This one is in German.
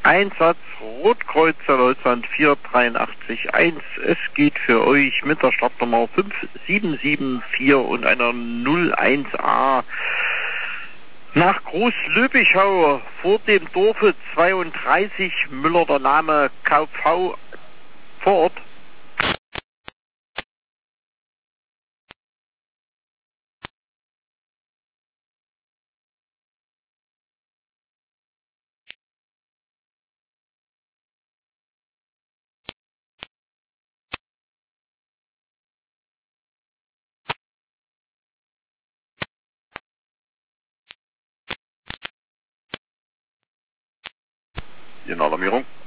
Einsatz Rotkreuzer Deutschland 4831. Es geht für euch mit der Startnummer 5774 und einer 01A nach Groß-Löbichau vor dem Dorfe 32, Müller der Name, KV vor Ort. In Alarmierung.